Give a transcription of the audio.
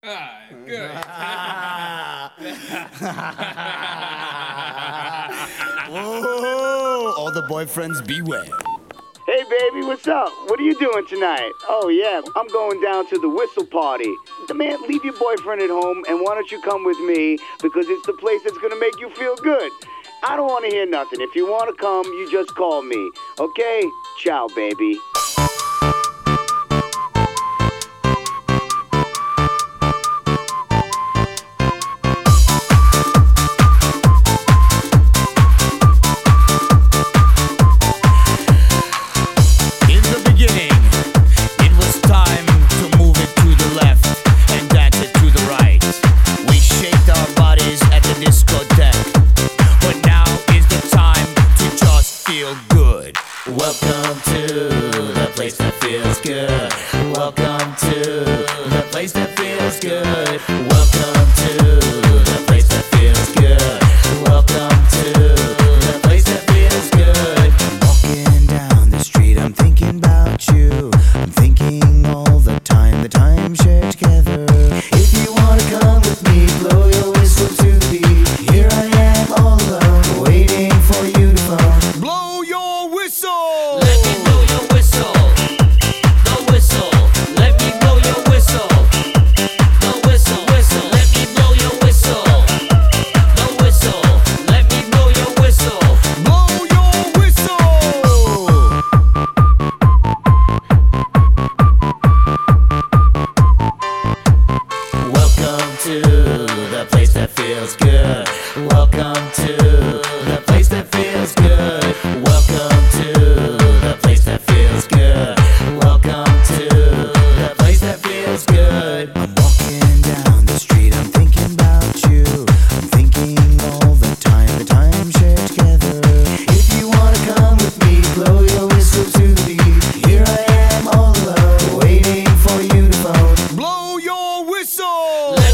Good. Whoa! All the boyfriends beware. Hey, baby, what's up? What are you doing tonight? Oh, yeah, I'm going down to the whistle party. Man, leave your boyfriend at home, and why don't you come with me? Because it's the place that's going to make you feel good. I don't want to hear nothing. If you want to come, you just call me. Okay? Ciao, baby. Welcome to the place that feels good. Welcome to the place that feels good. Welcome to the place that feels good. Welcome to the place that feels good. Walking down the street, I'm thinking about you. I'm thinking all the time shared together. If you wanna come with me, blow your whistle to the beat. Here I am all alone, waiting for you to phone. Blow your whistle! Let me blow your whistle. The whistle. Let me blow your whistle. The whistle, whistle. Let me blow your whistle. The whistle. Let me blow your whistle. Blow your whistle! Welcome to the place that feels good. Welcome to the place that feels good. Welcome to the place that feels good. Welcome to the place that feels good. I'm walking down the street, I'm thinking about you. I'm thinking all the time shared together. If you wanna come with me, blow your whistle to the beat. Here I am all alone, waiting for you to phone. Blow your whistle!